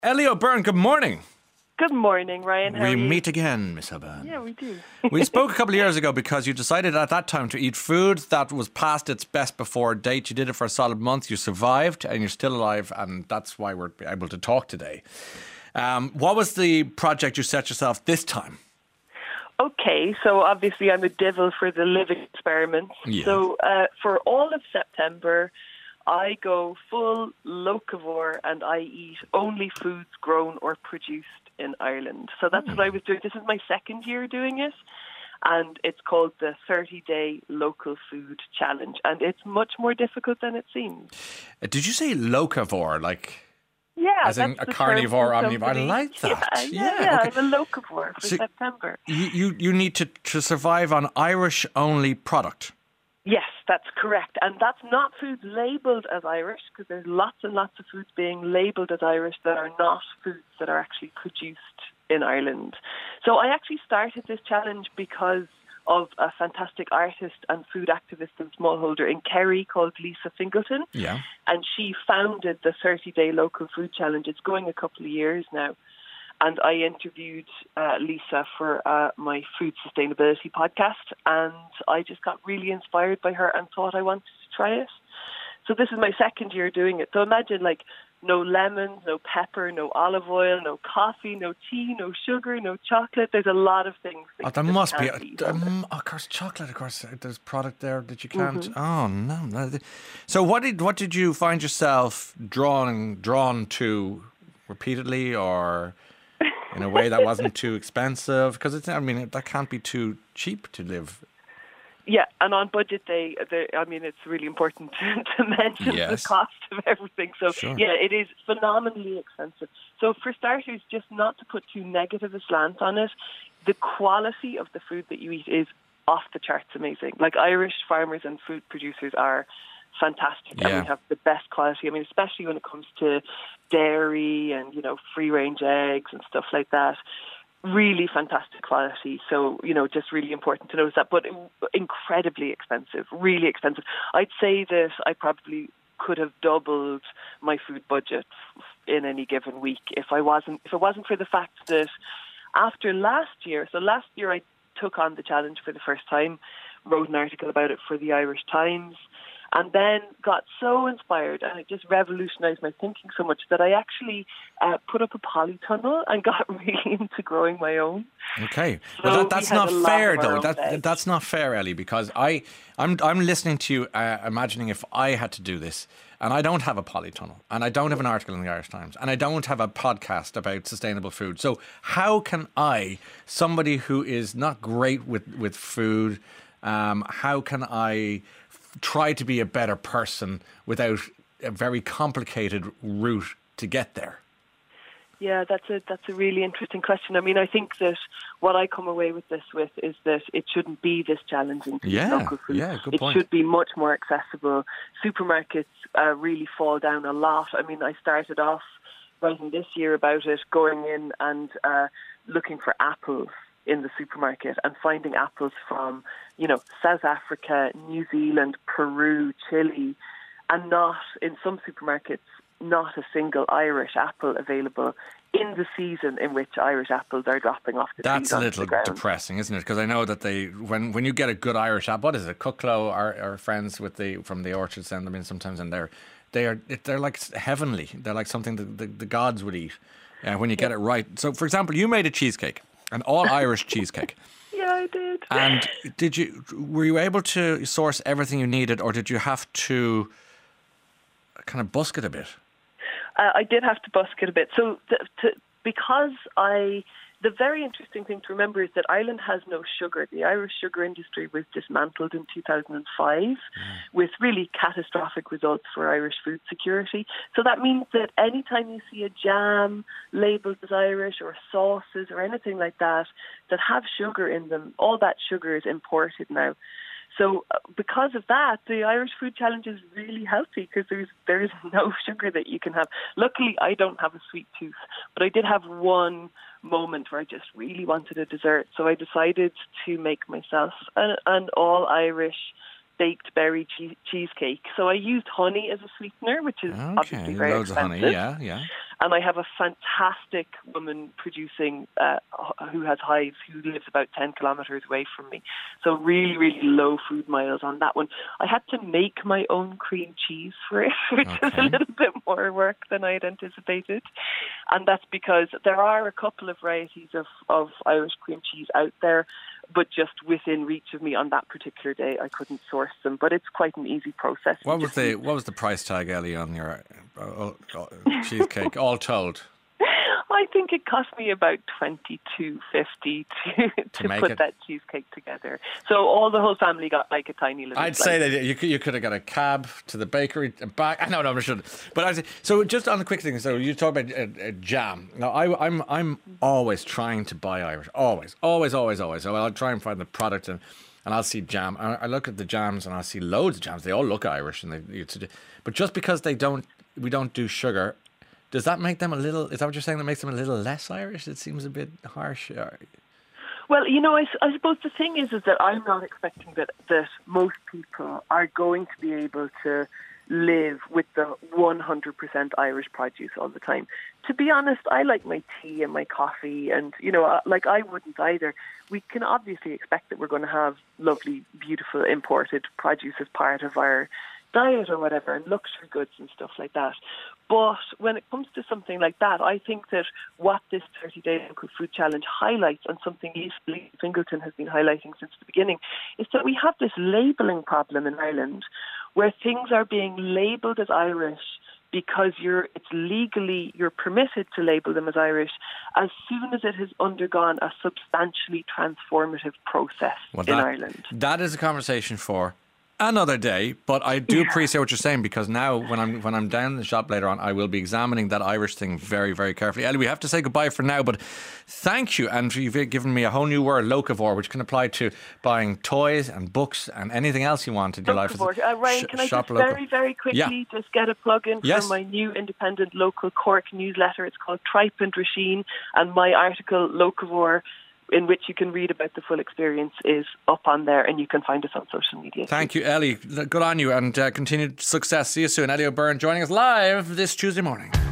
Ellie O'Byrne, good morning. Good morning, Ryan. How are you? We meet again, Miss O'Byrne. Yeah, we do. We spoke a couple of years ago because you decided at that time to eat food that was past its best before date. You did it for a solid month. You survived and you're still alive, and that's why we're able to talk today. What was the project you set yourself this time? Okay, so obviously I'm a devil for the living experiments. Yeah. So for all of September, I go full locavore and I eat only foods grown or produced in Ireland. So that's what I was doing. This is my second year doing it, and it's called the 30-Day Local Food Challenge, and it's much more difficult than it seems. Did you say locavore, like Yeah, as in that's a the carnivore, term from omnivore? I somebody. like that. Yeah, okay. I'm a locavore for So September. You need to survive on Irish-only product. Yes, that's correct. And that's not foods labelled as Irish, because there's lots and lots of foods being labelled as Irish that are not foods that are actually produced in Ireland. So I actually started this challenge because of a fantastic artist and food activist and smallholder in Kerry called Lisa Fingleton. Yeah. And she founded the 30-Day Local Food Challenge. It's going a couple of years now. And I interviewed Lisa for my food sustainability podcast, and I just got really inspired by her and thought I wanted to try it. So this is my second year doing it. So imagine no lemons, no pepper, no olive oil, no coffee, no tea, no sugar, no chocolate. There's a lot of things that There you must just be. can't eat. Of course, chocolate. Of course, there's product there that you can't. Oh no. So what did you find yourself drawn to repeatedly, or in a way that wasn't too expensive? Because that can't be too cheap to live. Yeah, and on budget day, it's really important to mention Yes. the cost of everything. So, Sure. yeah, it is phenomenally expensive. So, for starters, just not to put too negative a slant on it, the quality of the food that you eat is off the charts amazing. Like, Irish farmers and food producers are fantastic, Yeah. and we have the best quality. I mean, especially when it comes to dairy and, free-range eggs and stuff like that. Really fantastic quality. So, just really important to notice that, but incredibly expensive, really expensive. I'd say that I probably could have doubled my food budget in any given week if it wasn't for the fact that after last year I took on the challenge for the first time, wrote an article about it for the Irish Times, and then got so inspired, and it just revolutionised my thinking so much that I actually put up a polytunnel and got really into growing my own. Okay, So well that's we had not a lot fair of our though. own veg. That's not fair, Ellie, because I'm listening to you, imagining if I had to do this, and I don't have a polytunnel, and I don't have an article in the Irish Times, and I don't have a podcast about sustainable food. So how can I, somebody who is not great with food, how can I try to be a better person without a very complicated route to get there? Yeah, that's a really interesting question. I mean, I think that what I come away with is that it shouldn't be this challenging to eat local food. Yeah, good point. It should be much more accessible. Supermarkets really fall down a lot. I mean, I started off writing this year about it, going in and looking for apples in the supermarket and finding apples from, South Africa, New Zealand, Peru, Chile, and not, in some supermarkets, not a single Irish apple available in the season in which Irish apples are dropping off the trees. That's a onto little the ground. depressing, isn't it? Because I know that when you get a good Irish apple, what is it? Cucklow are friends from the orchards send them in sometimes, and they're like heavenly. They're like something that the gods would eat when you get it right. So, for example, you made a cheesecake, an all Irish cheesecake. Yeah, I did. And were you able to source everything you needed, or did you have to kind of busk it a bit? I did have to busk it a bit. So because the very interesting thing to remember is that Ireland has no sugar. The Irish sugar industry was dismantled in 2005 with really catastrophic results for Irish food security. So that means that anytime you see a jam labelled as Irish or sauces or anything like that have sugar in them, all that sugar is imported now. So because of that, the Irish Food Challenge is really healthy because there is no sugar that you can have. Luckily, I don't have a sweet tooth, but I did have one moment where I just really wanted a dessert. So I decided to make myself an all-Irish baked berry cheesecake. So I used honey as a sweetener, which is obviously very loads expensive. of honey, yeah. And I have a fantastic woman producing who has hives, who lives about 10 kilometres away from me. So really, really low food miles on that one. I had to make my own cream cheese for it, which is a little bit more work than I had anticipated. And that's because there are a couple of varieties of Irish cream cheese out there, but just within reach of me on that particular day, I couldn't source them. But it's quite an easy process. What was the price tag, Ellie, on your cheesecake, all told? I think it cost me about $22.50 to put that cheesecake together. So the whole family got like a tiny little. I'd say that you could have got a cab to the bakery and back. No, I shouldn't. But so just on the quick thing. So you talk about jam. Now I'm always trying to buy Irish. Always. So I'll try and find the product and I'll see jam. I look at the jams and I see loads of jams. They all look Irish, but just because we don't do sugar. Does that make them a little... Is that what you're saying? That makes them a little less Irish? It seems a bit harsh. Well, I suppose the thing is that I'm not expecting that most people are going to be able to live with the 100% Irish produce all the time. To be honest, I like my tea and my coffee and, like I wouldn't either. We can obviously expect that we're going to have lovely, beautiful imported produce as part of our diet or whatever, and luxury goods and stuff like that. But when it comes to something like that, I think that what this 30-day local food challenge highlights, and something Lee Singleton has been highlighting since the beginning, is that we have this labelling problem in Ireland where things are being labelled as Irish because you're permitted to label them as Irish as soon as it has undergone a substantially transformative process in Ireland. That is a conversation for another day, but I do appreciate what you're saying, because now when I'm down in the shop later on, I will be examining that Irish thing very, very carefully. Ellie, we have to say goodbye for now, but thank you, and you've given me a whole new word, locavore, which can apply to buying toys and books and anything else you want in your life. Ryan, can I just very, very quickly just get a plug in for my new independent local Cork newsletter? It's called Tripe and Drisheen, and my article Locavore, in which you can read about the full experience, is up on there, and you can find us on social media. Thank you, Ellie. Good on you, and continued success. See you soon. Ellie O'Byrne joining us live this Tuesday morning.